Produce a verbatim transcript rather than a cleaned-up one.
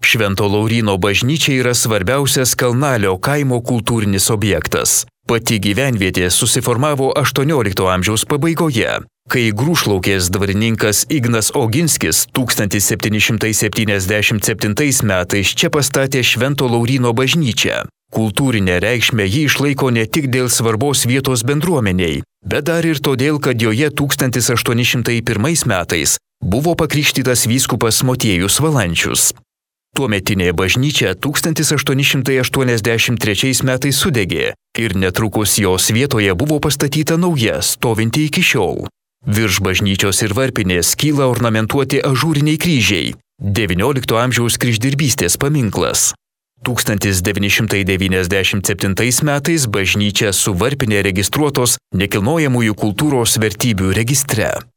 Švento Lauryno bažnyčia yra svarbiausias Kalnalio kaimo kultūrinis objektas. Pati gyvenvietė susiformavo aštuoniolikto amžiaus pabaigoje, kai Grūšlaukės dvarininkas Ignas Oginskis tūkstantis septyni šimtai septyniasdešimt septintais metais čia pastatė Švento Lauryno bažnyčią. Kultūrinę reikšmę ji išlaiko ne tik dėl svarbos vietos bendruomeniai, bet dar ir todėl, kad joje tūkstantis aštuoni šimtai pirmais metais buvo pakrikštytas vyskupas Motiejus Valančius. Tuometinė bažnyčia tūkstantis aštuoni šimtai aštuoniasdešimt trečiais metais sudegė ir netrukus jos vietoje buvo pastatyta nauja, stovinti iki šiol. Virš bažnyčios ir varpinės kyla ornamentuoti ažūriniai kryžiai, devyniolikto amžiaus kryždirbystės paminklas. tūkstantis devyni šimtai devyniasdešimt septintais metais bažnyčia su varpinė registruotos nekilnojamųjų kultūros vertybių registre.